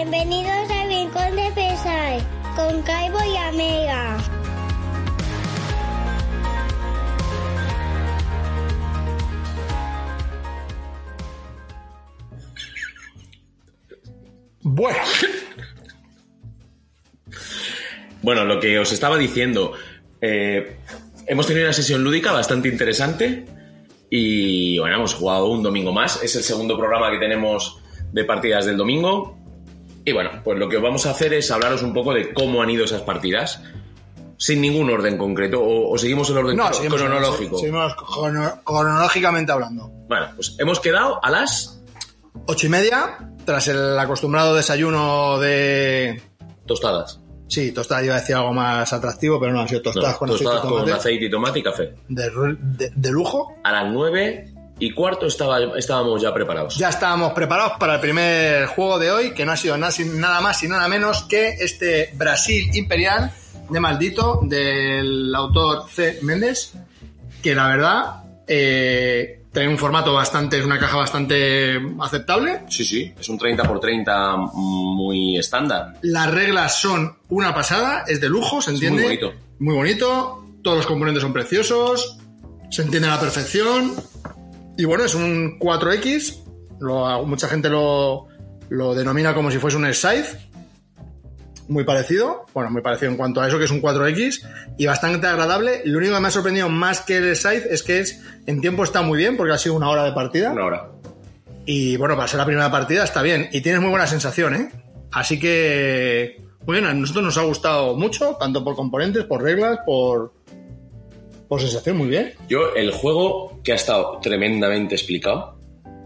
Bienvenidos al Rincón de Pesay, con Caibo y Amega. Bueno, lo que os estaba diciendo, hemos tenido una sesión lúdica bastante interesante y bueno, hemos jugado un domingo más. Es el segundo programa que tenemos de partidas del domingo y bueno, pues lo que vamos a hacer es hablaros un poco de cómo han ido esas partidas, sin ningún orden concreto, o seguimos el orden cronológico. Seguimos cronológicamente hablando. Bueno, pues hemos quedado a las 8:30, tras el acostumbrado desayuno de... tostadas. Sí, tostadas, iba a decir algo más atractivo, pero no, han sido tostadas con aceite y tomate y café. De lujo. A las 9:15 estábamos ya preparados. Ya estábamos preparados para el primer juego de hoy, que no ha sido nada más y nada menos que este Brasil Imperial de Maldito, del autor C. Méndez, que la verdad tiene un formato es una caja bastante aceptable. Sí, es un 30x30 muy estándar. Las reglas son una pasada, es de lujo, se entiende. Muy bonito. Muy bonito, todos los componentes son preciosos, se entiende a la perfección. Y bueno, es un 4X, mucha gente lo denomina como si fuese un Scythe. Muy parecido en cuanto a eso, que es un 4X y bastante agradable. Lo único que me ha sorprendido más que el Scythe es que en tiempo está muy bien, porque ha sido 1 hora de partida. 1 hora. Y bueno, para ser la primera partida está bien. Y tienes muy buena sensación, ¿eh? Así que, muy bien, a nosotros nos ha gustado mucho, tanto por componentes, por reglas, por sensación, muy bien. Yo, el juego, que ha estado tremendamente explicado,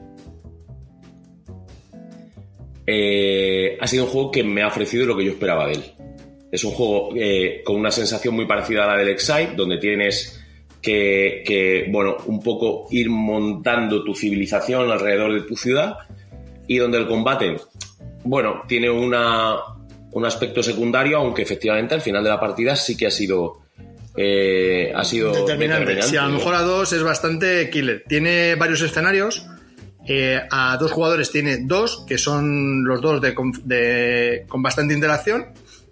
ha sido un juego que me ha ofrecido lo que yo esperaba de él. Es un juego con una sensación muy parecida a la del Excite, donde tienes que bueno, un poco ir montando tu civilización alrededor de tu ciudad, y donde el combate, bueno, tiene un aspecto secundario, aunque efectivamente al final de la partida sí que ha sido determinante. Sí, a lo mejor a 2 es bastante killer. Tiene varios escenarios. A 2 jugadores tiene 2, que son los 2 con bastante interacción.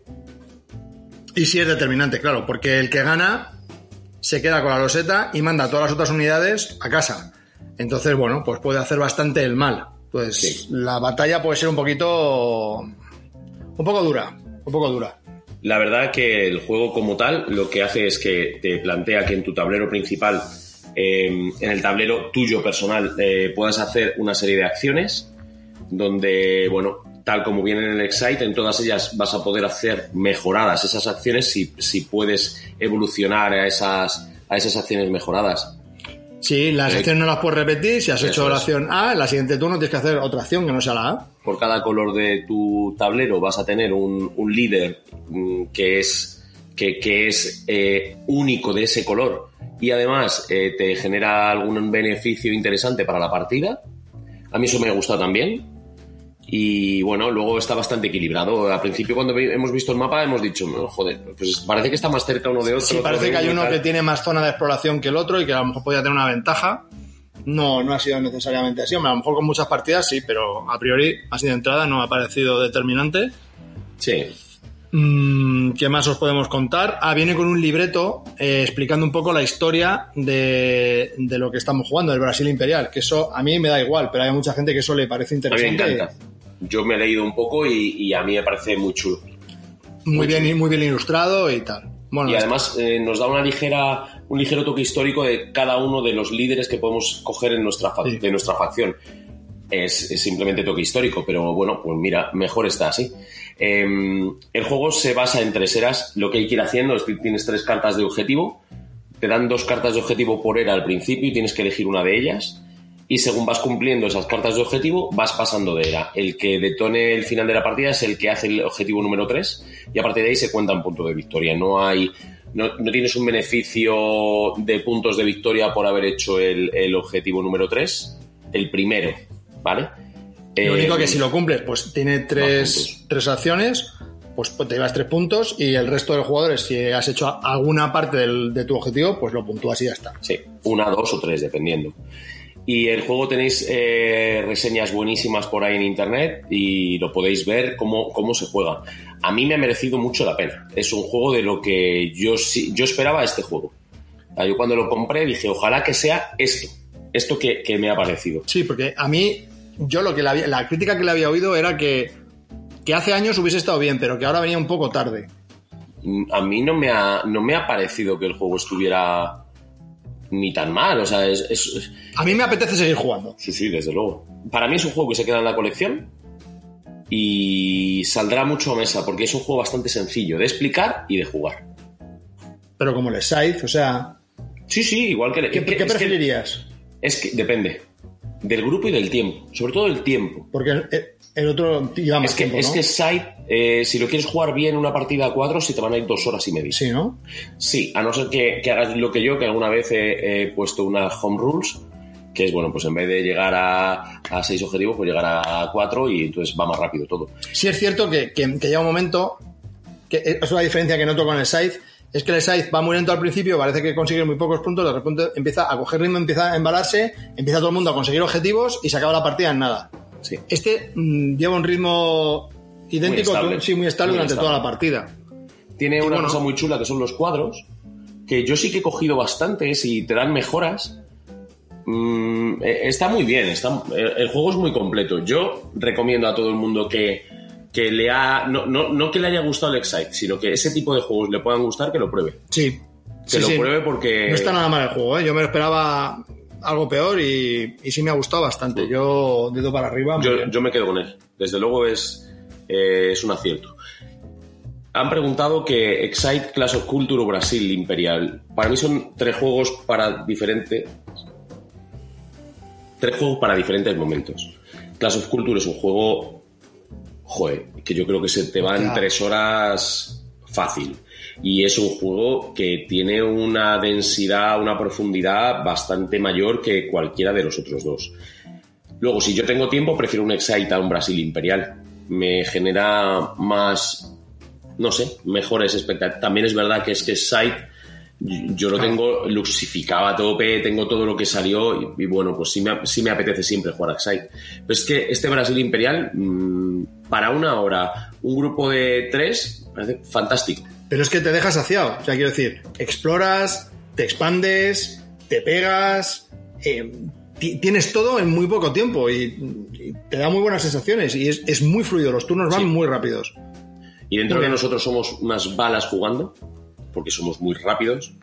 Y sí es determinante, claro, porque el que gana se queda con la loseta y manda a todas las otras unidades a casa. Entonces, bueno, pues puede hacer bastante el mal. Pues sí, la batalla puede ser un poco dura. La verdad que el juego como tal lo que hace es que te plantea que en tu tablero principal, en el tablero tuyo personal, puedas hacer una serie de acciones donde, bueno, tal como viene en el Excite, en todas ellas vas a poder hacer mejoradas esas acciones si puedes evolucionar a esas acciones mejoradas. Sí, las acciones no las puedes repetir. Si has hecho la acción A, en la siguiente turno tienes que hacer otra acción que no sea la A. Por cada color de tu tablero vas a tener un líder que es único de ese color, y además te genera algún beneficio interesante para la partida. A mí eso me ha gustado también. Y bueno, luego está bastante equilibrado. Al principio, cuando hemos visto el mapa, hemos dicho, joder, pues parece que está más cerca uno de otro. Sí, parece que hay uno que tiene más zona de exploración que el otro y que a lo mejor podría tener una ventaja. No ha sido necesariamente así. A lo mejor con muchas partidas sí, pero a priori, así de entrada, no ha parecido determinante. Sí. ¿Qué más os podemos contar? Viene con un libreto explicando un poco la historia de lo que estamos jugando, del Brasil Imperial, que eso a mí me da igual, pero hay mucha gente que eso le parece interesante. A mí me encanta. Yo me he leído un poco y a mí me parece muy chulo. Muy bien ilustrado y tal. Bueno, y además nos da un ligero toque histórico de cada uno de los líderes que podemos coger en de nuestra facción. Es simplemente toque histórico, pero bueno, pues mira, mejor está así. El juego se basa en 3 eras. Lo que hay que ir haciendo es que tienes 3 cartas de objetivo, te dan 2 cartas de objetivo por era al principio y tienes que elegir una de ellas, y según vas cumpliendo esas cartas de objetivo vas pasando de era. El que detone el final de la partida es el que hace el objetivo número 3, y a partir de ahí se cuentan puntos de victoria. No tienes un beneficio de puntos de victoria por haber hecho el objetivo número 3, el primero, ¿vale? Lo único que si lo cumples, pues tiene 3 acciones, pues te llevas 3 puntos, y el resto de los jugadores, si has hecho alguna parte de tu objetivo, pues lo puntúas y ya está. Sí, 1, 2 o 3, dependiendo. Y el juego tenéis reseñas buenísimas por ahí en internet y lo podéis ver cómo se juega. A mí me ha merecido mucho la pena. Es un juego de lo que yo esperaba este juego. Yo cuando lo compré dije, ojalá que sea esto que me ha parecido. Sí, porque a mí, yo la crítica que le había oído era que hace años hubiese estado bien, pero que ahora venía un poco tarde. A mí no me ha parecido que el juego estuviera ni tan mal, o sea, A mí me apetece seguir jugando. Sí, desde luego. Para mí es un juego que se queda en la colección y saldrá mucho a mesa, porque es un juego bastante sencillo de explicar y de jugar. Pero como el Scythe, o sea... Sí, igual que... ¿Qué preferirías? Es que depende del grupo y del tiempo, sobre todo del tiempo. Porque el otro lleva más tiempo, ¿no? Es que Scythe, si lo quieres jugar bien una partida a 4, se te van a ir 2 horas y media. Sí, ¿no? Sí, a no ser que hagas lo que alguna vez he puesto unas home rules, que es, bueno, pues en vez de llegar a 6 objetivos, pues llegar a 4 y entonces va más rápido todo. Sí es cierto que llega un momento, que es una diferencia que noto con el Scythe, es que el Scythe va muy lento al principio, parece que consigue muy pocos puntos, de repente empieza a coger ritmo, empieza a embalarse, empieza todo el mundo a conseguir objetivos y se acaba la partida en nada. Sí. Este lleva un ritmo idéntico, muy estable durante toda la partida. Tiene una cosa muy chula que son los cuadros, que yo sí que he cogido bastantes y te dan mejoras. Está muy bien, el juego es muy completo. Yo recomiendo a todo el mundo que lea, no que le haya gustado el Excite, sino que ese tipo de juegos le puedan gustar, que lo pruebe. Sí. Que lo pruebe porque... No está nada mal el juego, ¿eh? Yo me lo esperaba algo peor y sí me ha gustado bastante. Yo, dedo para arriba. Yo me quedo con él. Desde luego es un acierto. Han preguntado que Excite, Clash of Culture o Brasil Imperial. Para mí son 3 juegos para diferentes momentos. Clash of Culture es un juego, que yo creo que se te va en 3 horas fácil. Y es un juego que tiene una densidad, una profundidad bastante mayor que cualquiera de los otros 2. Luego, si yo tengo tiempo, prefiero un Excite a un Brasil Imperial. Me genera más, mejores expectativas. También es verdad que Excite, yo lo tengo luxificado a tope, tengo todo lo que salió y bueno, pues sí me apetece siempre jugar a Excite. Pero es que este Brasil Imperial, para una hora, un grupo de 3, parece fantástico. Pero es que te dejas saciado, o sea, quiero decir, exploras, te expandes, te pegas, tienes todo en muy poco tiempo y te da muy buenas sensaciones y es muy fluido, los turnos van muy rápidos. Y dentro de nosotros somos unas balas jugando, porque somos muy rápidos,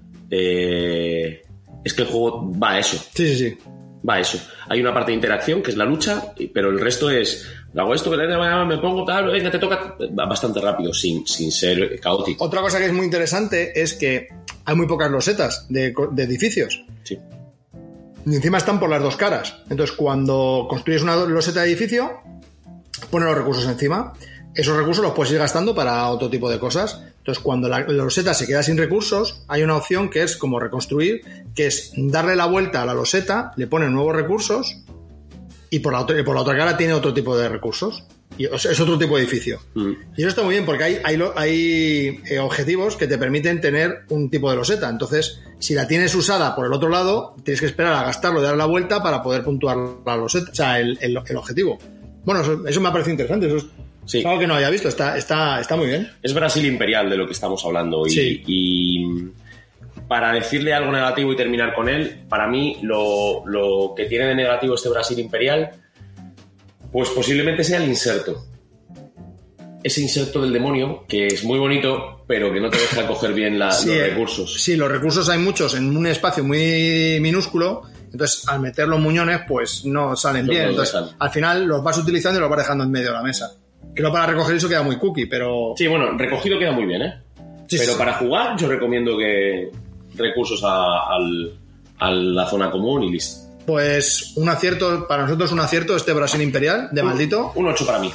es que el juego va a eso. Sí. Va a eso. Hay una parte de interacción que es la lucha, pero el resto es... Hago esto, me pongo tal, venga, te toca... Va bastante rápido, sin ser caótico. Otra cosa que es muy interesante es que hay muy pocas losetas de edificios. Sí. Y encima están por las 2 caras. Entonces, cuando construyes una loseta de edificio, pones los recursos encima. Esos recursos los puedes ir gastando para otro tipo de cosas. Entonces, cuando la loseta se queda sin recursos, hay una opción que es como reconstruir, que es darle la vuelta a la loseta, le pones nuevos recursos y por la otra cara tiene otro tipo de recursos. Y es otro tipo de edificio. Y eso está muy bien porque hay objetivos que te permiten tener un tipo de loseta. Entonces, si la tienes usada por el otro lado, tienes que esperar a gastarlo, dar la vuelta para poder puntuar la loseta, o sea, el objetivo. Bueno, eso me ha parecido interesante. Eso es algo que no había visto. Está muy bien. Es Brasil Imperial de lo que estamos hablando. Y para decirle algo negativo y terminar con él, para mí lo que tiene de negativo este Brasil Imperial, pues posiblemente sea el inserto. Ese inserto del demonio, que es muy bonito, pero que no te deja coger bien los recursos. Sí, los recursos hay muchos en un espacio muy minúsculo, entonces al meter los muñones, pues no salen bien. Entonces, al final los vas utilizando y los vas dejando en medio de la mesa. Que no, para recoger eso queda muy cookie, pero... Sí, bueno, recogido queda muy bien, ¿eh? Sí, pero sí. Para jugar yo recomiendo que recursos a la zona común y listo. Pues un acierto, para nosotros un acierto este Brasil Imperial, de maldito. Un 8 para mí.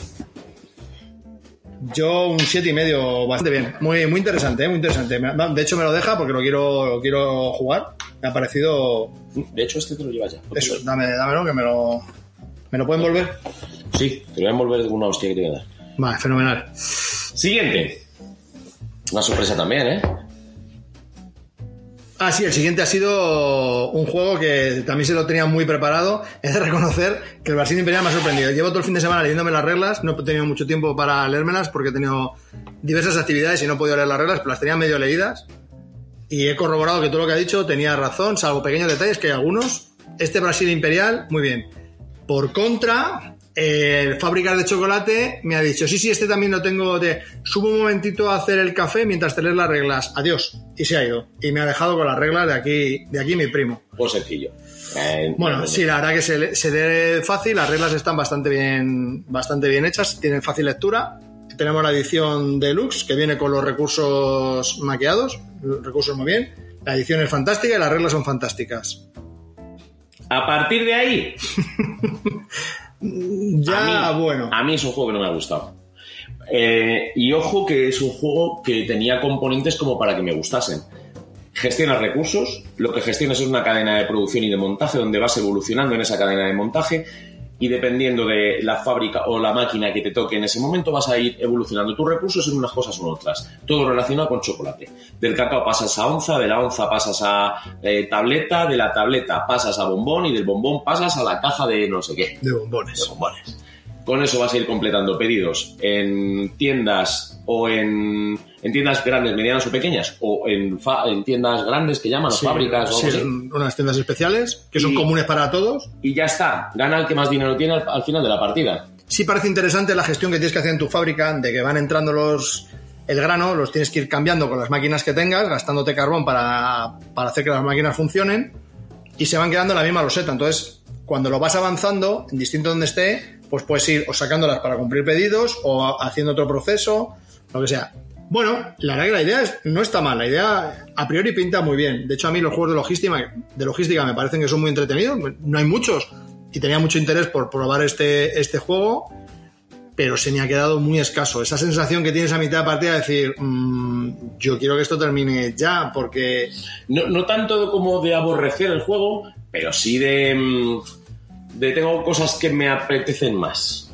Yo un 7,5, bastante bien. Muy, muy interesante, muy interesante. De hecho me lo deja porque lo quiero jugar. Me ha parecido... De hecho este te lo llevas ya. Eso, dámelo que me lo pueden volver. Sí, te lo voy a envolver de una hostia que te voy a dar. Vale, fenomenal. Siguiente. Una sorpresa también, ¿eh? Ah, sí, el siguiente ha sido un juego que también se lo tenía muy preparado. He de reconocer que el Brasil Imperial me ha sorprendido. Llevo todo el fin de semana leyéndome las reglas, no he tenido mucho tiempo para leérmelas porque he tenido diversas actividades y no he podido leer las reglas, pero las tenía medio leídas. Y he corroborado que todo lo que ha dicho tenía razón, salvo pequeños detalles que hay algunos. Este Brasil Imperial, muy bien. Por contra, el Fábricas de Chocolate me ha dicho, sí, este también lo tengo subo un momentito a hacer el café mientras te lees las reglas, adiós, y se ha ido, y me ha dejado con las reglas de aquí mi primo. Pues sencillo. Bueno, sí, la verdad que se lee fácil, las reglas están bastante bien hechas, tienen fácil lectura. Tenemos la edición deluxe que viene con los recursos maqueados, recursos muy bien, la edición es fantástica y las reglas son fantásticas. A partir de ahí... A mí es un juego que no me ha gustado. Y ojo que es un juego que tenía componentes como para que me gustasen. Gestionas recursos, lo que gestionas es una cadena de producción y de montaje donde vas evolucionando en esa cadena de montaje y dependiendo de la fábrica o la máquina que te toque en ese momento vas a ir evolucionando tus recursos en unas cosas o en otras. Todo relacionado con chocolate. Del cacao pasas a onza, de la onza pasas a tableta, de la tableta pasas a bombón y del bombón pasas a la caja de no sé qué. De bombones. Con eso vas a ir completando pedidos en tiendas o en tiendas grandes, medianas o pequeñas o en tiendas grandes que llaman, sí, fábricas o algo así. Unas tiendas especiales que son comunes para todos. Y ya está, gana el que más dinero tiene al final de la partida. Sí parece interesante la gestión que tienes que hacer en tu fábrica, de que van entrando el grano, los tienes que ir cambiando con las máquinas que tengas, gastándote carbón para hacer que las máquinas funcionen y se van quedando en la misma loseta. Entonces, cuando lo vas avanzando, en distinto donde esté, pues puedes ir o sacándolas para cumplir pedidos o haciendo otro proceso, lo que sea. Bueno, la verdad que la idea no está mal, la idea a priori pinta muy bien. De hecho, a mí los juegos de logística me parecen que son muy entretenidos, no hay muchos y tenía mucho interés por probar este juego, pero se me ha quedado muy escaso. Esa sensación que tienes a mitad de partida de decir, yo quiero que esto termine ya, porque... No tanto como de aborrecer el juego, pero sí de tengo cosas que me apetecen más.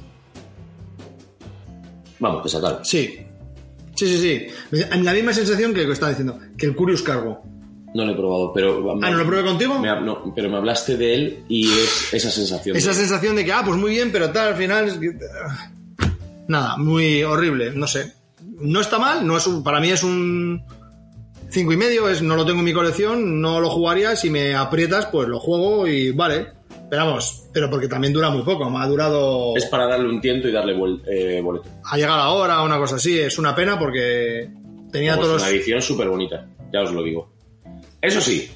Vamos, que sacar. Sí. La misma sensación que estaba diciendo, que el Curious Cargo. No lo he probado, pero... ¿No lo probé contigo? No, pero me hablaste de él y es esa sensación. Esa sensación de que, pues muy bien, pero tal, al final... Nada, muy horrible, no sé. No está mal, para mí es un 5,5, no lo tengo en mi colección, no lo jugaría, si me aprietas, pues lo juego y vale. Pero vamos, porque también dura muy poco, me ha durado... Es para darle un tiento y darle boleto. Ha llegado la hora, una cosa así, es una pena porque tenía todos... Es una edición súper bonita, ya os lo digo. Eso sí,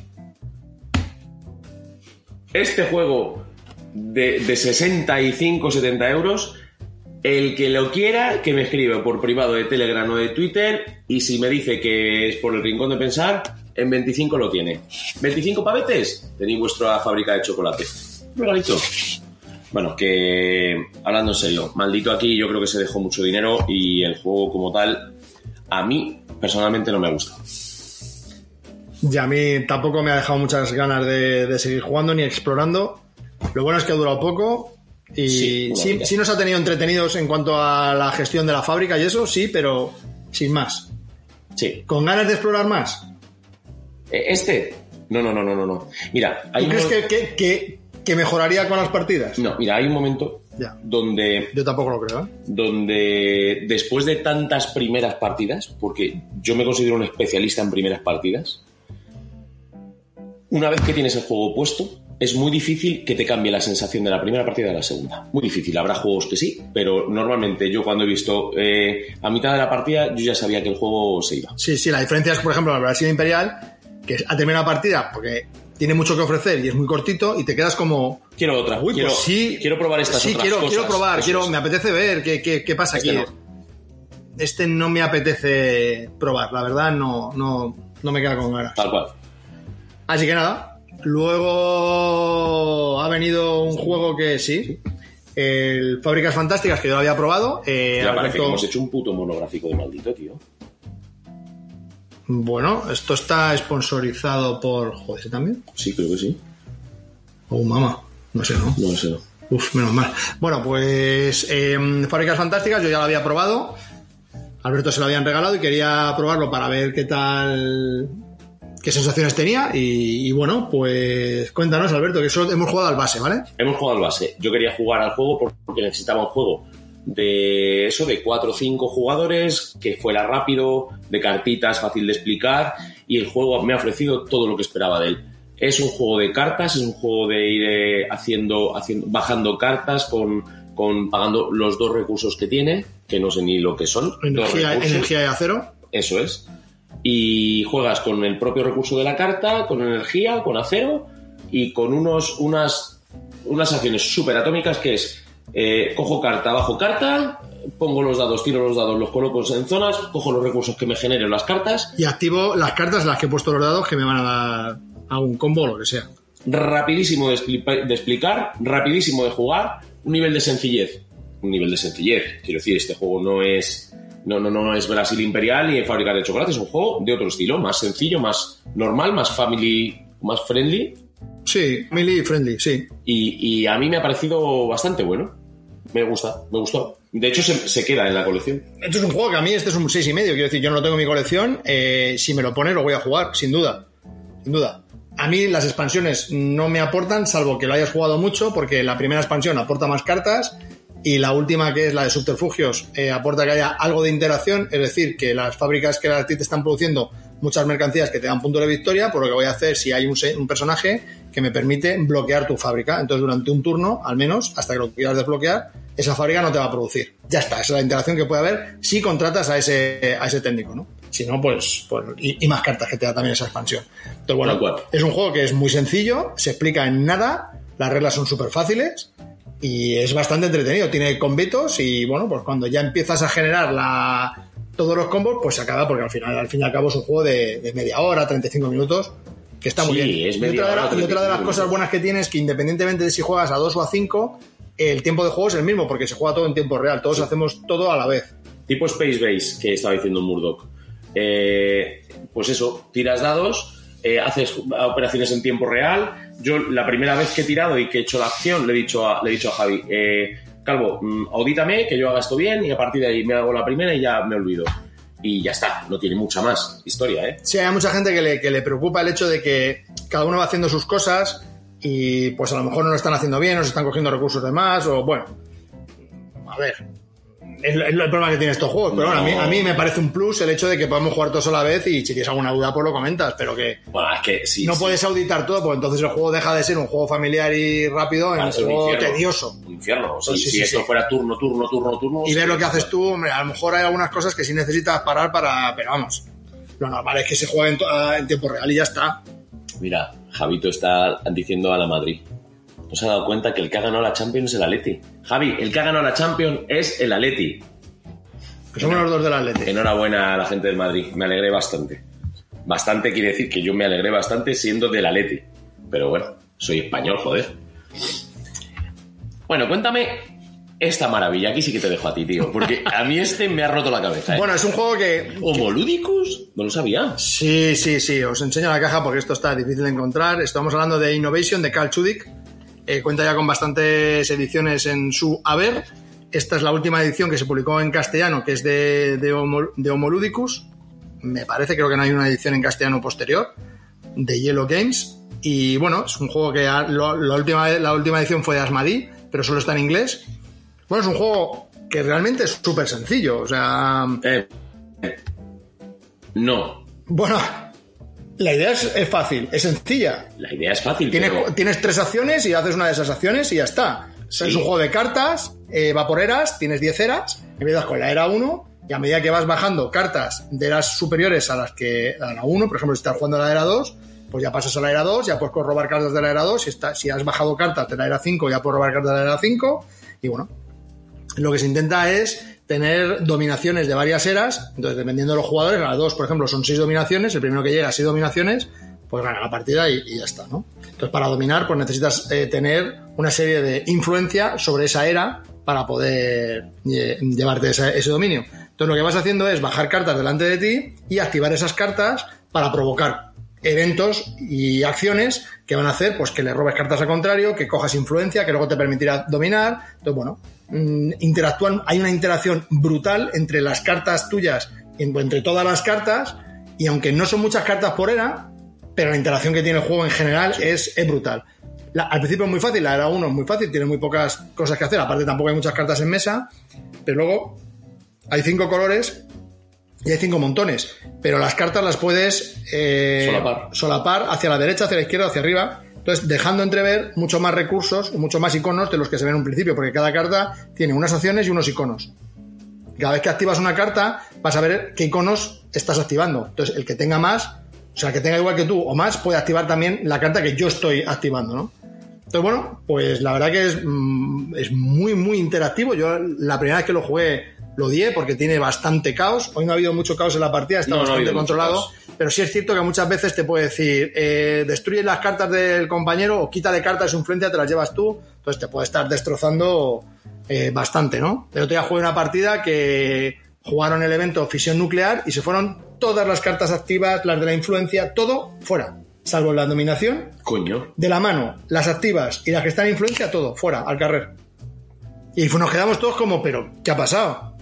este juego de 65-70 euros, el que lo quiera, que me escribe por privado de Telegram o de Twitter, y si me dice que es por el rincón de pensar, en 25 lo tiene. 25 pavetes, tenéis vuestra fábrica de chocolate. Regalito. Bueno, que hablando en serio, maldito aquí, yo creo que se dejó mucho dinero y el juego como tal, a mí personalmente no me gusta. Y a mí tampoco me ha dejado muchas ganas de seguir jugando ni explorando. Lo bueno es que ha durado poco y sí nos ha tenido entretenidos en cuanto a la gestión de la fábrica y eso, sí, pero sin más. Sí. ¿Con ganas de explorar más? No. Mira, ¿tú crees que mejoraría con las partidas? No, mira, hay un momento donde... Yo tampoco lo creo, donde después de tantas primeras partidas, porque yo me considero un especialista en primeras partidas, una vez que tienes el juego puesto, es muy difícil que te cambie la sensación de la primera partida a la segunda. Muy difícil, habrá juegos que sí, pero normalmente yo cuando he visto a mitad de la partida, yo ya sabía que el juego se iba. Sí, la diferencia es, por ejemplo, el Brasil Imperial, que ha terminado la partida porque tiene mucho que ofrecer y es muy cortito y te quedas como... Quiero otra. Quiero probar estas otras cosas. Quiero probar, me apetece ver qué pasa aquí. Este no me apetece probar, la verdad no me queda con ganas. Tal cual. Así que nada, luego ha venido un juego que sí, el Fábricas Fantásticas, que yo lo había probado. Ya parece que hemos hecho un puto monográfico de maldito, tío. Bueno, esto está sponsorizado por... ¿Joder, también? Sí, creo que sí. Oh, mamá. No sé, ¿no? No sé. Uf, menos mal. Bueno, pues Fábricas Fantásticas yo ya lo había probado. Alberto se lo habían regalado y quería probarlo para ver qué tal qué sensaciones tenía y bueno, pues cuéntanos, Alberto, que eso hemos jugado al base, ¿vale? Hemos jugado al base. Yo quería jugar al juego porque necesitaba un juego de 4 o 5 jugadores, que fuera rápido, de cartitas, fácil de explicar, y el juego me ha ofrecido todo lo que esperaba de él. Es un juego de cartas, es un juego de ir bajando cartas pagando los 2 recursos que tiene, que no sé ni lo que son. Energía y acero. Eso es. Y juegas con el propio recurso de la carta, con energía, con acero y con unas acciones súper atómicas, que es cojo carta, bajo carta, pongo los dados, tiro los dados, los coloco en zonas, cojo los recursos que me generen las cartas y activo las cartas en las que he puesto los dados que me van a dar a un combo o lo que sea. Rapidísimo de explicar, rapidísimo de jugar, un nivel de sencillez, quiero decir, este juego no es Brasil Imperial ni Fábrica de Chocolate, es un juego de otro estilo, más sencillo, más normal, más family, más friendly. Sí, family friendly, sí. Y a mí me ha parecido bastante bueno. Me gustó. De hecho, se queda en la colección. Esto es un juego que a mí este es un 6,5. Quiero decir, yo no lo tengo en mi colección. Si me lo pone, lo voy a jugar, sin duda. A mí las expansiones no me aportan, salvo que lo hayas jugado mucho, porque la primera expansión aporta más cartas y la última, que es la de subterfugios, aporta que haya algo de interacción, es decir, que las fábricas que a ti te están produciendo muchas mercancías que te dan punto de victoria, por lo que voy a hacer si hay un personaje que me permite bloquear tu fábrica. Entonces, durante un turno, al menos, hasta que lo quieras desbloquear, esa fábrica no te va a producir. Ya está, esa es la interacción que puede haber si contratas a ese técnico, ¿no? Si no, pues y más cartas que te da también esa expansión. Entonces, bueno, es un juego que es muy sencillo, se explica en nada, las reglas son súper fáciles y es bastante entretenido. Tiene combitos y, bueno, pues cuando ya empiezas a generar todos los combos, pues se acaba, porque al fin y al cabo es un juego de media hora, 35 minutos, que está muy bien. Es media hora, y otra de las cosas buenas que tiene es que, independientemente de si juegas a 2 o a 5, el tiempo de juego es el mismo, porque se juega todo en tiempo real, todos hacemos todo a la vez. Tipo Space Base, que estaba diciendo Murdoch. Pues eso, tiras dados, haces operaciones en tiempo real. Yo la primera vez que he tirado y que he hecho la acción le he dicho a Javi, Calvo, audítame, que yo haga esto bien, y a partir de ahí me hago la primera y ya me olvido. Y ya está, no tiene mucha más historia, ¿eh? Sí, hay mucha gente que le preocupa el hecho de que cada uno va haciendo sus cosas y pues a lo mejor no lo están haciendo bien, o se están cogiendo recursos de más, o bueno, a ver, es el problema que tienen estos juegos, pero bueno, a mí me parece un plus el hecho de que podamos jugar todos a la vez, y si tienes alguna duda pues lo comentas, pero que, bueno, es que sí, no puedes auditar todo, pues entonces el juego deja de ser un juego familiar y rápido en un juego tedioso. Un infierno. O sea, si esto fuera turno y ver lo que haces tú, hombre, a lo mejor hay algunas cosas que sí necesitas parar pero vamos, lo normal es que se juegue en tiempo real y ya está. Mira, Javito está diciendo a la Madrid. ¿No se ha dado cuenta que el que ha ganado la Champions es el Atleti? Javi, el que ha ganado la Champions es el Atleti. Que somos los dos del Atleti. Enhorabuena a la gente del Madrid. Me alegré bastante. Bastante quiere decir que yo me alegré bastante siendo del Atleti. Pero bueno, soy español, joder. Bueno, cuéntame esta maravilla. Aquí sí que te dejo a ti, tío. Porque a mí me ha roto la cabeza, ¿eh? Bueno, es un juego que... ¿Homoludicus? No lo sabía. Sí. Os enseño la caja porque esto está difícil de encontrar. Estamos hablando de Innovation, de Carl Chudik. Cuenta ya con bastantes ediciones en su haber. Esta es la última edición que se publicó en castellano, que es de Homoludicus. Me parece, creo que no hay una edición en castellano posterior, de Yellow Games. Y bueno, es un juego que la última edición fue de Asmodee, pero solo está en inglés. Bueno, es un juego que realmente es súper sencillo, o sea... No. Bueno, la idea es fácil, es sencilla. La idea es fácil, Tienes 3 acciones y haces una de esas acciones y ya está. Sí. Es un juego de cartas, vaporeras, tienes 10 eras, empiezas con la era 1 y a medida que vas bajando cartas de eras superiores a la 1, por ejemplo, si estás jugando a la era 2, pues ya pasas a la era 2, ya puedes robar cartas de la era 2, si has bajado cartas de la era 5, ya puedes robar cartas de la era 5, y bueno, lo que se intenta es tener dominaciones de varias eras. Entonces, dependiendo de los jugadores, la 2, por ejemplo, son 6 dominaciones, el primero que llega a 6 dominaciones, pues gana la partida y ya está, ¿no? Entonces, para dominar, pues necesitas tener una serie de influencia sobre esa era para poder llevarte ese dominio. Entonces, lo que vas haciendo es bajar cartas delante de ti y activar esas cartas para provocar eventos y acciones que van a hacer pues que le robes cartas al contrario, que cojas influencia, que luego te permitirá dominar. Entonces, bueno, hay una interacción brutal entre las cartas tuyas, entre todas las cartas, y aunque no son muchas cartas por era, pero la interacción que tiene el juego en general es brutal. Al principio es muy fácil, la era 1 es muy fácil, tiene muy pocas cosas que hacer, aparte tampoco hay muchas cartas en mesa, pero luego hay 5 colores y hay 5 montones, pero las cartas las puedes solapar hacia la derecha, hacia la izquierda, hacia arriba, entonces dejando entrever mucho más recursos, mucho más iconos de los que se ven en un principio, porque cada carta tiene unas acciones y unos iconos. Cada vez que activas una carta vas a ver qué iconos estás activando, entonces el que tenga más, o sea, el que tenga igual que tú o más, puede activar también la carta que yo estoy activando, ¿no? Entonces, bueno, pues la verdad que es muy, muy interactivo. Yo la primera vez que lo jugué lo odié porque tiene bastante caos. Hoy no ha habido mucho caos en la partida, está bastante controlado. Pero sí es cierto que muchas veces te puede decir destruye las cartas del compañero o quítale cartas de su influencia, te las llevas tú. Entonces te puede estar destrozando bastante, ¿no? El otro día jugué una partida que jugaron el evento Fisión Nuclear y se fueron todas las cartas activas, las de la influencia, todo fuera. Salvo la dominación. Coño. De la mano, las activas y las que están en influencia, todo, fuera, al carrer. Y nos quedamos todos como, ¿pero qué ha pasado?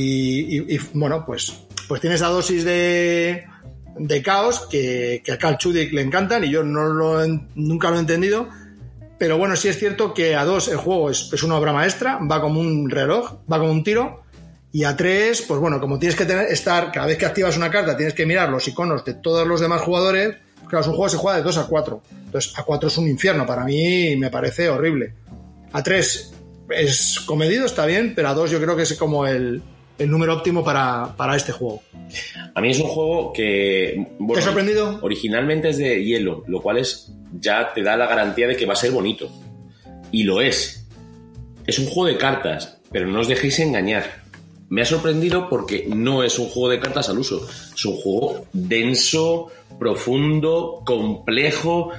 Y bueno, pues tiene esa dosis de caos que a Carl Chudik le encantan y yo nunca lo he entendido. Pero bueno, sí es cierto que a 2 el juego es una obra maestra, va como un reloj, va como un tiro. Y a 3, pues bueno, como tienes que estar, cada vez que activas una carta, tienes que mirar los iconos de todos los demás jugadores. Claro, es un juego que se juega de 2 a 4. Entonces, a 4 es un infierno. Para mí me parece horrible. A 3 es comedido, está bien, pero a 2 yo creo que es como el número óptimo para este juego. A mí es un juego que... Bueno, ¿te ha sorprendido? Originalmente es de hielo, lo cual ya te da la garantía de que va a ser bonito. Y lo es. Es un juego de cartas, pero no os dejéis engañar. Me ha sorprendido porque no es un juego de cartas al uso. Es un juego denso, profundo, complejo.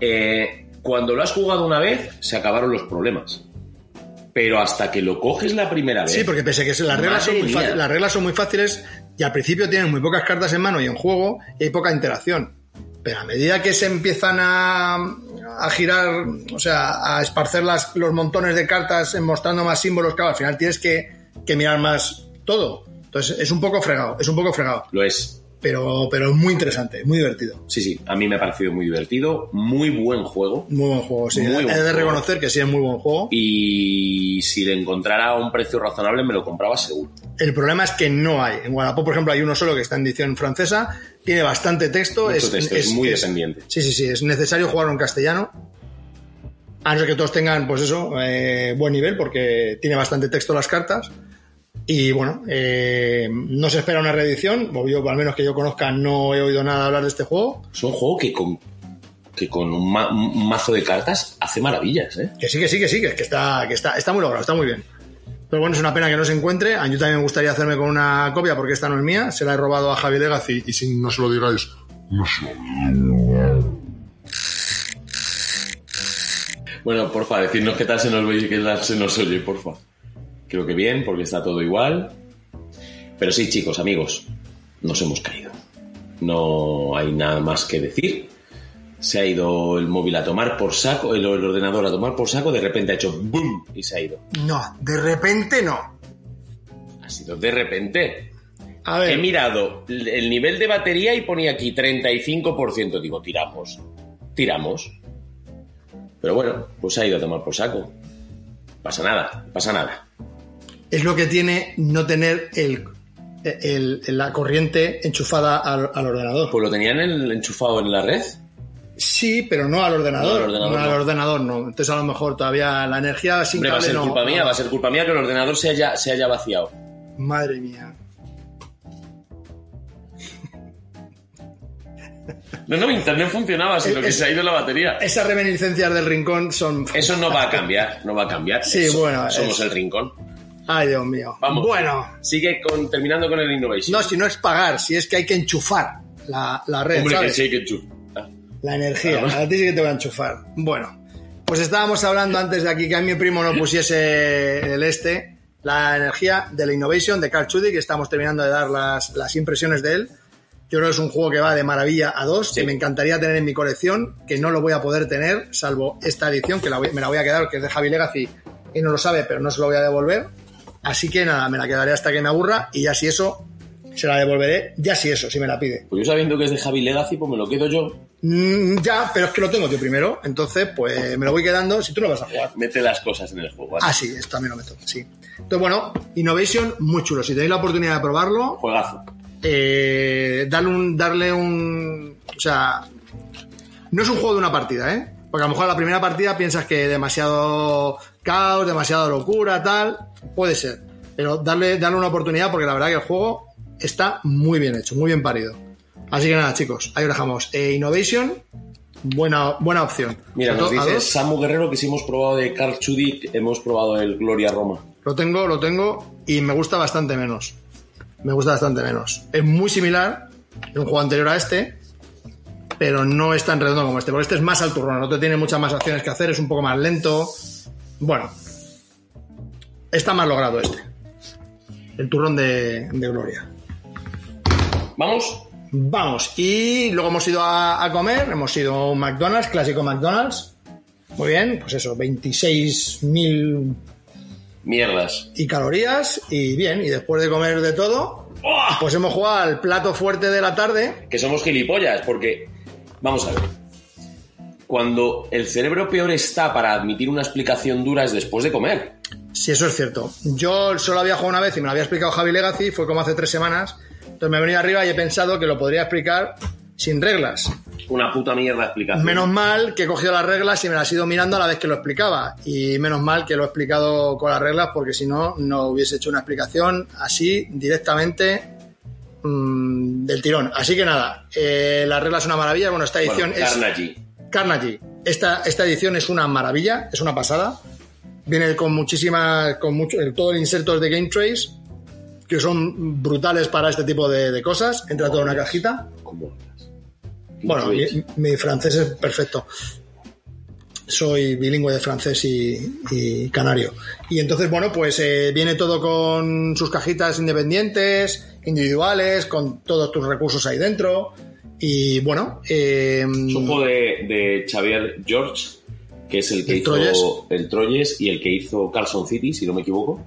Cuando lo has jugado una vez, se acabaron los problemas. Pero hasta que lo coges la primera vez... Sí, porque pese a que las reglas son muy fáciles y al principio tienes muy pocas cartas en mano y en juego y hay poca interacción. Pero a medida que se empiezan a girar, o sea, a esparcer los montones de cartas mostrando más símbolos, claro, al final tienes que mirar más todo. Entonces es un poco fregado. Lo es. Pero es muy interesante, muy divertido. Sí, a mí me ha parecido muy divertido, muy buen juego. Muy buen juego, sí. He de reconocer que sí es muy buen juego. Y si le encontrara a un precio razonable me lo compraba seguro. El problema es que no hay. En Wallapop, por ejemplo, hay uno solo que está en edición francesa, tiene bastante texto. Es muy dependiente. Sí, es necesario jugarlo en castellano. A no ser que todos tengan, pues eso, buen nivel, porque tiene bastante texto las cartas. Y bueno, no se espera una reedición, o yo, al menos que yo conozca, no he oído nada hablar de este juego. Es un juego que con un mazo de cartas hace maravillas, ¿eh? Que sí, que está muy logrado, está muy bien. Pero bueno, es una pena que no se encuentre. A mí también me gustaría hacerme con una copia porque esta no es mía, se la he robado a Javi Legacy y si no se lo digáis, no se lo digo. Bueno, porfa, decidnos qué tal se nos ve y qué tal se nos oye, porfa. Creo que bien, porque está todo igual. Pero sí, chicos, amigos, nos hemos caído. No hay nada más que decir. Se ha ido el móvil a tomar por saco, el ordenador a tomar por saco, de repente ha hecho ¡boom! Y se ha ido. No, de repente no. Ha sido de repente. A ver. He mirado el nivel de batería y ponía aquí 35%. Digo, tiramos. Pero bueno, pues se ha ido a tomar por saco. Pasa nada. Es lo que tiene no tener la corriente enchufada al ordenador. Pues lo tenían enchufado en la red. Sí, pero no al ordenador. No, al ordenador no. Entonces a lo mejor todavía la energía sin cable va a ser no. Va a ser culpa mía que el ordenador se haya vaciado. Madre mía. No, internet funcionaba, sino que se ha ido la batería. Esas reminiscencias del rincón son... Eso no va a cambiar. Sí, bueno. Somos el rincón. Ay, Dios mío. Vamos. Bueno. Sigue terminando con el Innovation. No, si no es pagar, si es que hay que enchufar la red, hombre, ¿sabes? que sí hay que enchufar. La energía. A ti sí que te voy a enchufar. Bueno, pues estábamos hablando antes de aquí que a mi primo no pusiese la energía de la Innovation de Carl Chudik, que estamos terminando de dar las impresiones de él. Yo creo que es un juego que va de maravilla a 2, sí. Que me encantaría tener en mi colección, que no lo voy a poder tener, salvo esta edición, que me la voy a quedar, que es de Javi Legacy, y no lo sabe, pero no se lo voy a devolver. Así que nada, me la quedaré hasta que me aburra, y ya si eso, se la devolveré, ya si eso, si me la pide. Pues yo sabiendo que es de Javi Legacy, pues me lo quedo yo. Ya, pero es que lo tengo yo primero, entonces pues me lo voy quedando si tú no vas a jugar. Mete las cosas en el juego. ¿Vale? Ah, sí, esto también lo meto, sí. Entonces, bueno, Innovation, muy chulo. Si tenéis la oportunidad de probarlo, Juegazo. darle un... O sea, no es un juego de una partida, ¿eh? Porque a lo mejor la primera partida piensas que demasiado caos, demasiado locura, tal. Puede ser. Pero darle una oportunidad porque la verdad que el juego está muy bien hecho, muy bien parido. Así que nada, chicos, ahí lo dejamos. Innovation, buena opción. Mira, nos dice Samu Guerrero que si hemos probado de Carl Chudik, hemos probado el Gloria Roma. Lo tengo y me gusta bastante menos. Es muy similar, es un juego anterior a este, pero no es tan redondo como este, porque este es más al turrón, no te tiene muchas más acciones que hacer, es un poco más lento. Bueno, está más logrado este. El turrón de Gloria. Vamos, y luego hemos ido a comer, hemos ido a un McDonald's, clásico McDonald's. Muy bien, pues eso, 26.000 mierdas y calorías, y bien, y después de comer de todo, pues hemos jugado al plato fuerte de la tarde. Que somos gilipollas, porque, vamos a ver, cuando el cerebro peor está para admitir una explicación dura es después de comer. Sí, eso es cierto. Yo solo había jugado una vez y me lo había explicado Javi Legacy, fue como hace 3 semanas. Entonces me he venido arriba y he pensado que lo podría explicar sin reglas. Una puta mierda explicación. Menos mal que he cogido las reglas y me las he ido mirando a la vez que lo explicaba. Y menos mal que lo he explicado con las reglas, porque si no, no hubiese hecho una explicación así directamente del tirón. Así que nada, las reglas son una maravilla. Bueno, esta edición es... Carnegie. Esta edición es una maravilla, es una pasada. Viene con todo el insertos de Game Trace, que son brutales para este tipo de cosas. Entra toda una cajita. ¿Cómo hablas? Bueno, mi francés es perfecto. Soy bilingüe de francés y canario. Y entonces, bueno, pues viene todo con sus cajitas independientes, individuales, con todos tus recursos ahí dentro. Y bueno... es un juego de Xavier George, que es el que hizo el Troyes y el que hizo Carson City, si no me equivoco.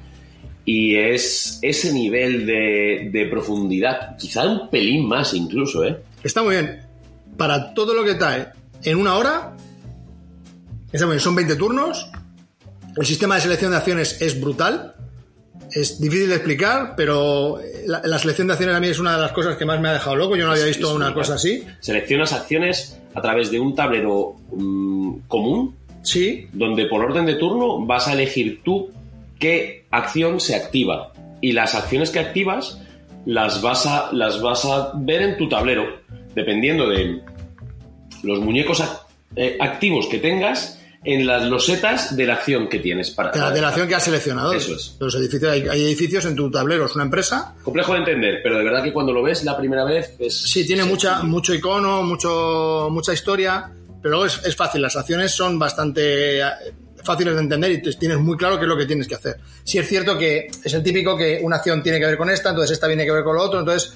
Y es ese nivel de profundidad, quizá un pelín más incluso, ¿eh? Está muy bien. Para todo lo que trae en una hora, está muy bien. Son 20 turnos. El sistema de selección de acciones es brutal. Es difícil de explicar, pero la selección de acciones a mí es una de las cosas que más me ha dejado loco. Yo no había visto una cosa así. Seleccionas acciones a través de un tablero común. Sí. Donde por orden de turno vas a elegir tú qué acción se activa. Y las acciones que activas las vas a ver en tu tablero, dependiendo de los muñecos activos que tengas en las losetas de la acción que tienes. De la acción que has seleccionado. Eso es. Los edificios, hay edificios en tu tablero, es una empresa. Complejo de entender, pero de verdad que cuando lo ves la primera vez es... Sí, tiene mucho icono, mucha historia, pero luego es fácil. Las acciones son bastante fáciles de entender y tienes muy claro qué es lo que tienes que hacer. Sí es cierto que es el típico que una acción tiene que ver con esta, entonces esta tiene que ver con lo otro, entonces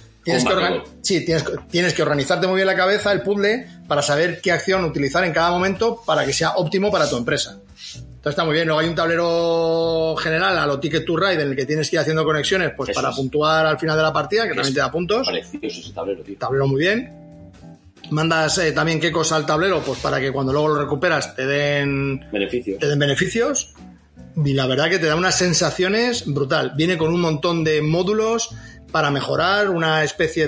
tienes que organizarte muy bien la cabeza, el puzzle, para saber qué acción utilizar en cada momento para que sea óptimo para tu empresa. Entonces está muy bien. Luego hay un tablero general a lo Ticket to Ride en el que tienes que ir haciendo conexiones pues para puntuar al final de la partida, que también te da puntos. Precioso ese tablero, tío. Tablero muy bien. Mandas también qué cosa al tablero, pues para que cuando luego lo recuperas te den beneficios. Y la verdad que te da unas sensaciones brutal. Viene con un montón de módulos para mejorar, una especie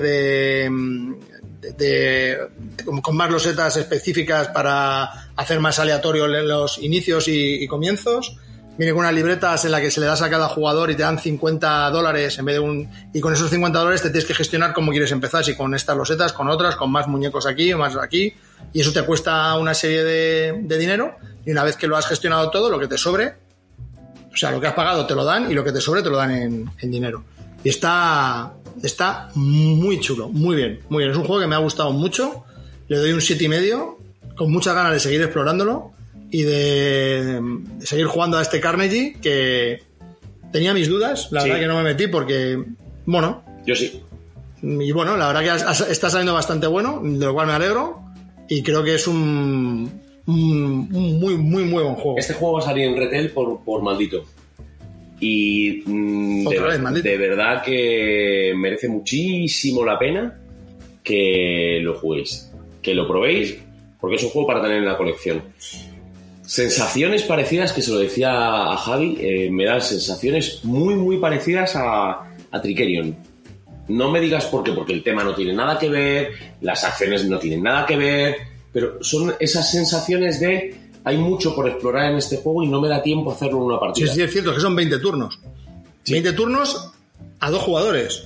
con más losetas específicas para hacer más aleatorios los inicios y comienzos. Viene con unas libretas en las que se le das a cada jugador y te dan $50 en vez de y con esos $50 te tienes que gestionar cómo quieres empezar, si con estas losetas, con otras, con más muñecos aquí o más aquí, y eso te cuesta una serie de dinero, y una vez que lo has gestionado todo, lo que te sobre, o sea, lo que has pagado te lo dan y lo que te sobre te lo dan en dinero. Y está muy chulo, muy bien. Es un juego que me ha gustado mucho, le doy un 7,5, con muchas ganas de seguir explorándolo y de seguir jugando a este Carnegie, que tenía mis dudas, la verdad que no me metí porque, bueno... Yo sí. Y bueno, la verdad que está saliendo bastante bueno, de lo cual me alegro, y creo que es un muy buen juego. Este juego va a salir en retail por maldito. Y de verdad que merece muchísimo la pena que lo juguéis, que lo probéis, porque es un juego para tener en la colección. Sensaciones parecidas, que se lo decía a Javi, me dan sensaciones muy, muy parecidas a Trickerion. No me digas por qué, porque el tema no tiene nada que ver, las acciones no tienen nada que ver, pero son esas sensaciones de hay mucho por explorar en este juego y no me da tiempo a hacerlo en una partida. Sí, es cierto, que son 20 turnos. Sí. 20 turnos a 2 jugadores.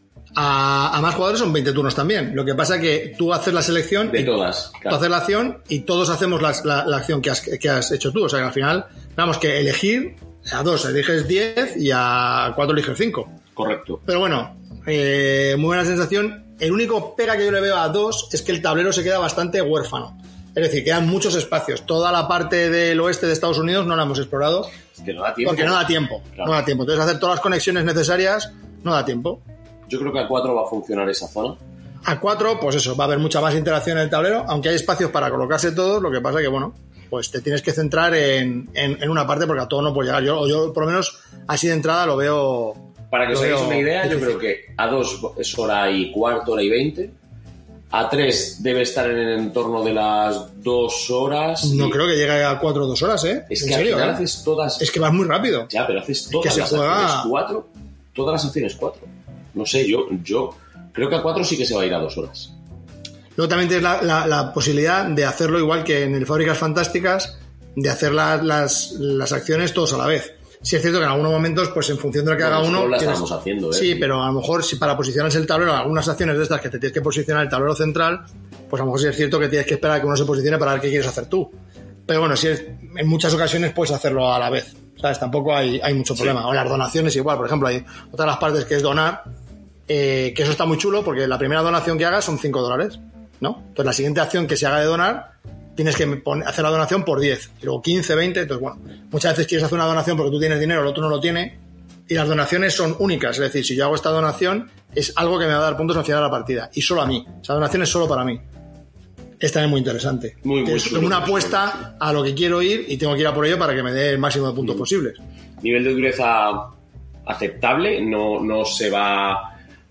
A más jugadores son 20 turnos también. Lo que pasa es que tú haces la selección de todas. Claro. Tú haces la acción y todos hacemos la acción que has hecho tú. O sea que al final, vamos, que elegir a 2 eliges 10 y a 4 eliges 5. Correcto. Pero bueno, muy buena sensación. El único pega que yo le veo a 2 es que el tablero se queda bastante huérfano. Es decir, quedan muchos espacios. Toda la parte del oeste de Estados Unidos no la hemos explorado. Es que no da tiempo. Porque no da tiempo. Claro. No da tiempo. Entonces, hacer todas las conexiones necesarias no da tiempo. Yo creo que a 4 va a funcionar esa zona. A 4, pues eso, va a haber mucha más interacción en el tablero, aunque hay espacios para colocarse todos, lo que pasa que, bueno, pues te tienes que centrar en una parte porque a todo no puedes llegar. Yo por lo menos, así de entrada lo veo... Para que os hagáis una idea, difícil. Yo creo que a 2 es hora y cuarto, hora y 20. A 3 debe estar en el entorno de las 2 horas. No creo que llegue a 4 o 2 horas, ¿eh? Es que al final haces todas... Es que vas muy rápido. Ya, pero haces todas las acciones 4. Todas las acciones 4. No sé, yo creo que a 4 sí que se va a ir a 2 horas. Luego también tienes la posibilidad de hacerlo igual que en el Fábricas Fantásticas, de hacer las acciones todos a la vez. Sí es cierto que en algunos momentos, pues en función de lo que haga uno... la estamos haciendo, ¿eh? Sí, pero a lo mejor si para posicionarse el tablero, algunas acciones de estas que te tienes que posicionar el tablero central, pues a lo mejor sí es cierto que tienes que esperar a que uno se posicione para ver qué quieres hacer tú. Pero bueno, en muchas ocasiones puedes hacerlo a la vez, ¿sabes? Tampoco hay mucho problema. Sí. O las donaciones igual, por ejemplo, hay otras de las partes que es donar, que eso está muy chulo porque la primera donación que hagas son $5, ¿no? Entonces la siguiente acción que se haga de donar tienes que hacer la donación por 10 y luego 15, 20, entonces bueno, muchas veces quieres hacer una donación porque tú tienes dinero, el otro no lo tiene y las donaciones son únicas, es decir, si yo hago esta donación es algo que me va a dar puntos al final de la partida y solo a mí, esa donación es solo para mí. Es también muy interesante. Es una apuesta a lo que quiero ir y tengo que ir a por ello para que me dé el máximo de puntos posibles. Nivel de dureza aceptable, no se va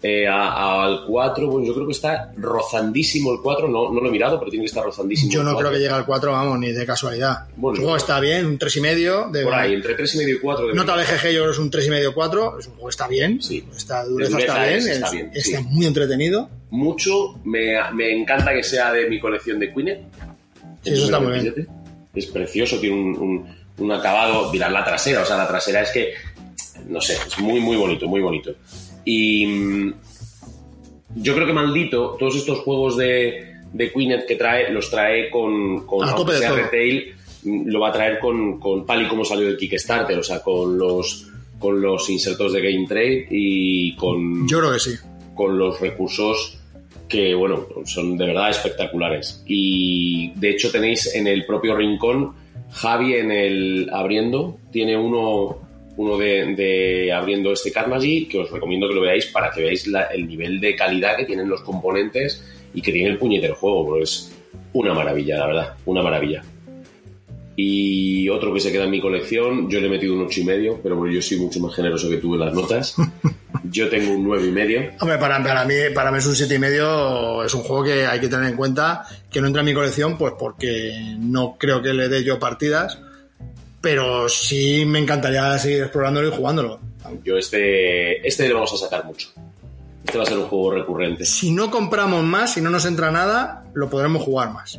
al 4, bueno, yo creo que está rozandísimo el 4, no lo he mirado, pero tiene que estar rozandísimo. Yo no creo que llegue al 4, vamos, ni de casualidad. Bueno, el juego está bien, un 3,5. Por ahí, entre 3,5 y 4. Nota BGG yo creo que es un 3,5 4, es un juego que está bien, sí. Esta dureza está bien, está muy entretenido. Mucho, me encanta que sea de mi colección de Queenet. Sí, eso está muy bien. Es precioso, tiene un acabado, mirad la trasera, o sea, la trasera es que, no sé, es muy, muy bonito, muy bonito. Y yo creo que maldito, todos estos juegos de Queenet que los trae con aunque sea retail, lo va a traer con tal y como salió del Kickstarter, o sea, con los insertos de Game Trade y con... Yo creo que sí. Con los recursos que, bueno, son de verdad espectaculares. Y de hecho tenéis en el propio rincón, Javi en el abriendo, tiene uno de abriendo este Carnegie, que os recomiendo que lo veáis para que veáis el nivel de calidad que tienen los componentes y que tiene el puñetero juego, porque es una maravilla, la verdad, una maravilla. Y otro que se queda en mi colección, yo le he metido un 8,5, pero bueno, yo soy mucho más generoso que tú en las notas. Yo tengo un 9,5. Hombre, para mí es un 7,5, es un juego que hay que tener en cuenta, que no entra en mi colección, pues porque no creo que le dé yo partidas, pero sí me encantaría seguir explorándolo y jugándolo. Yo este le vamos a sacar mucho. Este va a ser un juego recurrente. Si no compramos más, si no nos entra nada, lo podremos jugar más.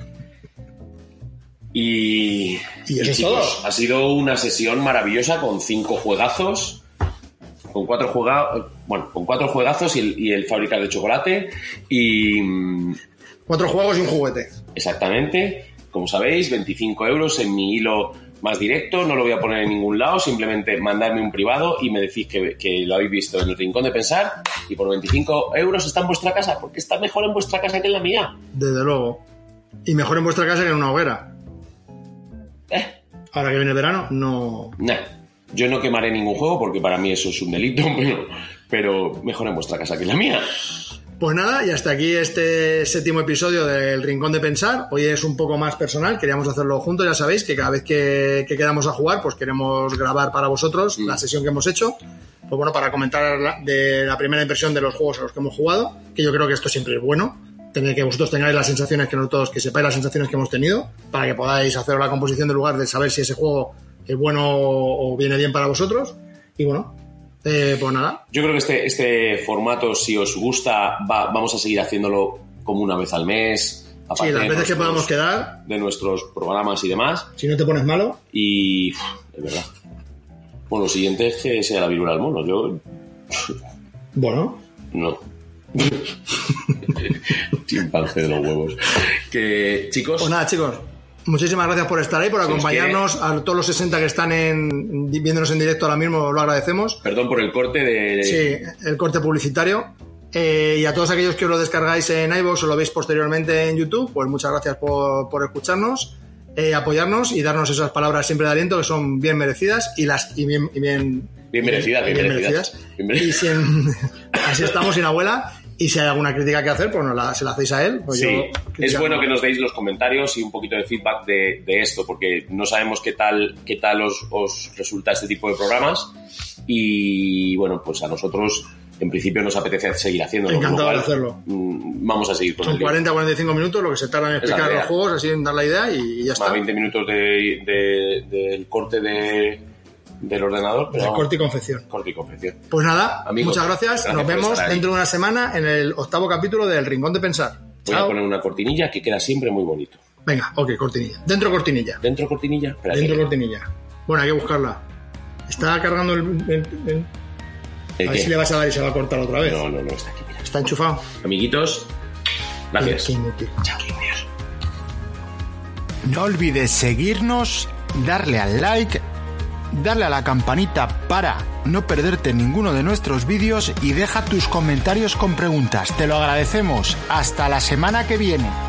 Y eso es chicos, todo. Ha sido una sesión maravillosa con 5 juegazos, con 4 juegazos y el Fábrica de Chocolate y 4 juegos y un juguete. Exactamente. Como sabéis, 25 euros en mi hilo más directo, no lo voy a poner en ningún lado, simplemente mandarme un privado y me decís que lo habéis visto en el Rincón de Pensar y por 25 euros está en vuestra casa, porque está mejor en vuestra casa que en la mía. Desde luego. Y mejor en vuestra casa que en una hoguera. Ahora que viene el verano, no... Nah, yo no quemaré ningún juego porque para mí eso es un delito, pero mejor en vuestra casa que en la mía. Pues nada, y hasta aquí este 7º episodio del Rincón de Pensar. Hoy es un poco más personal, queríamos hacerlo juntos. Ya sabéis que cada vez que quedamos a jugar, pues queremos grabar para vosotros la sesión que hemos hecho. Pues bueno, para comentar de la primera impresión de los juegos a los que hemos jugado, que yo creo que esto siempre es bueno. Tener que vosotros tengáis las sensaciones que nosotros, que sepáis las sensaciones que hemos tenido, para que podáis hacer la composición del lugar de saber si ese juego es bueno o viene bien para vosotros. Y bueno, pues nada. Yo creo que este formato, si os gusta, vamos a seguir haciéndolo como una vez al mes. Sí, las veces que podamos quedar. De nuestros programas y demás. Si no te pones malo. Y es verdad. Bueno, lo siguiente es que sea la viruela del mono. Yo. Bueno. No. Chimpancé de los huevos. Que, chicos. Pues nada, chicos. Muchísimas gracias por estar ahí, por acompañarnos. A todos los 60 que están viéndonos en directo ahora mismo, lo agradecemos. Perdón por el corte de... Sí, el corte publicitario. Y a todos aquellos que os lo descargáis en iVoox o lo veis posteriormente en YouTube, pues muchas gracias por escucharnos, apoyarnos y darnos esas palabras siempre de aliento que son bien merecidas y bien merecidas. Y así estamos sin abuela. Y si hay alguna crítica que hacer, pues se la hacéis a él. Pues sí, es bueno que nos deis los comentarios y un poquito de feedback de esto, porque no sabemos qué tal os resulta este tipo de programas. Y bueno, pues a nosotros en principio nos apetece seguir haciéndolo. Encantado de hacerlo. Vamos a seguir con Son 40 a 45 minutos lo que se tarda en explicar los juegos, así en dar la idea y ya está. Más 20 minutos del corte del ordenador. Pero corte y confección. Pues nada, amigos, muchas gracias. Nos vemos dentro de una semana en el 8º capítulo del Rincón de Pensar. Voy a poner una cortinilla que queda siempre muy bonito. Venga, ok, cortinilla. Dentro cortinilla. ¿Dentro cortinilla? Espérate. Dentro cortinilla. Bueno, hay que buscarla. Está cargando el a ver si le vas a dar y se va a cortar otra vez. No, está aquí. Mira. Está enchufado. Amiguitos, gracias. Chao. No olvides seguirnos, darle al like, darle a la campanita para no perderte ninguno de nuestros vídeos y deja tus comentarios con preguntas. Te lo agradecemos. Hasta la semana que viene.